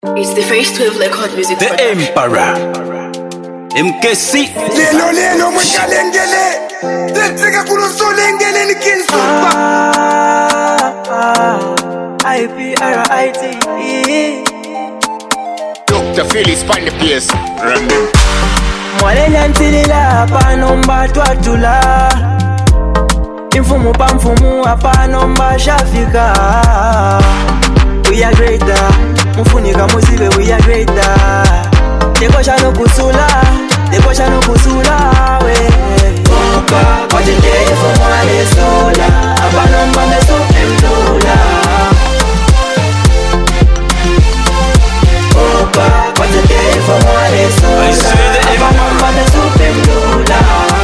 It's the first 12 record music The production. Emperor MKC Leno mkalengele Teteka kurusolengele nikinsupa IPRIT Dr. Phyllis find the place. Random. Mwalenya ntilila panomba twatula Infumu pa mfumu apanomba shafika We are greater Mufunika musibe we are greater Tekosha no kusula we Oka kwa jiteye fomale sola Apanomba meso emdola Oka kwa jiteye fomale sola Apanomba meso emdola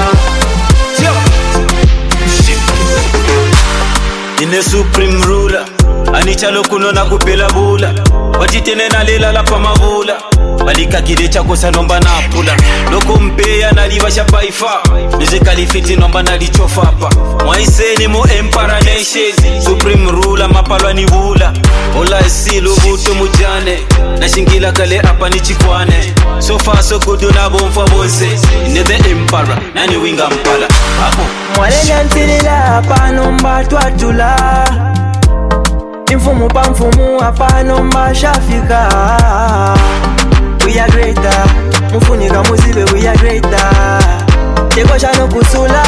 Ine supreme ruler Anichalo kuno na kupela bula Wajitene na lela la pamavula Balika kide chako sa nomba na pula Loko mpeya na liva shapa ifa Nize kalifiti nomba na lichofapa Mwaiseni mo empara nation Supreme ruler mapalwa ni bula Ola esilu buto mujane Na shingila kale apa ni chikwane So far so good na bomfa bonse Ine the emperor Nani winga mpala Apo Mwalenya ntilila panomba twatula Infumu pa mfumu apanomba shafika We are greater Mufunika musibe we are greater Tekosha no kusula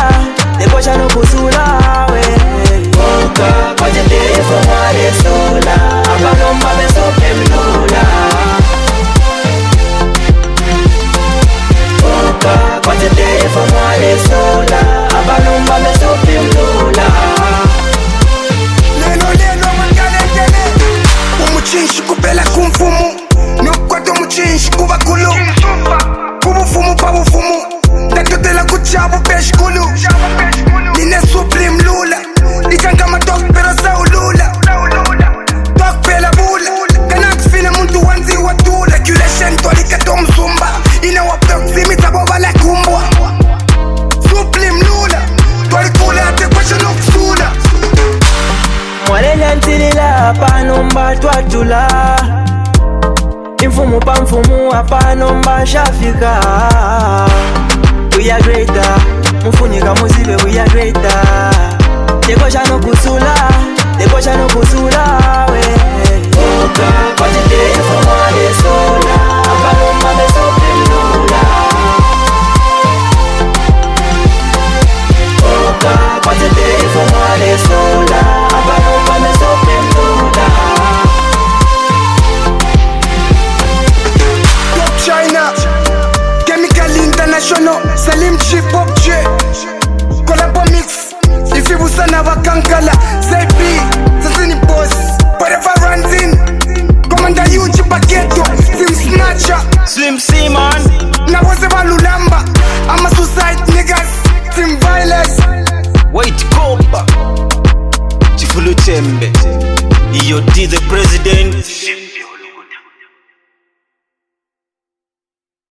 we Oka kwa jiteye fomale sola Apanomba meso emdola Oka kwa jiteye fomale sola Apanomba meso emdola Leno mkalengele Umuchinshi kupela kumfumu Nukwato muchinshi kuba kulu Kubufumu pa bufumu Datotela kuchabu peshkulu Nine supreme lula Ikanga matok pero sa ulula Tok pela bula Kanakfina muntu wanzi watula Culation tolika tomsumba Ina waproximity aboba la kumbwa Supreme lula Tolikula ate kwasha nukusula Mwalenya ntilila panomba twatula Infumu pa mfumu apanomba shafika We are greater Mufunika musibe we are greater Tekosha no kusula we Oka kwa jiteye fomale sola Apanomba meso emdola Oka kwa jiteye fomale sola Apanomba meso emdola Top China Chemical International Salim Chip Hop J Collabo Mix Ifibusana Wakankala ZB Zazini Boss Whatever runs in Commander Yuji Paketo Team Snatcher Slim C man Na wose balulamba I'm a suicide niggas Team Violence White Copa Chifulu Chembe Iyo D the president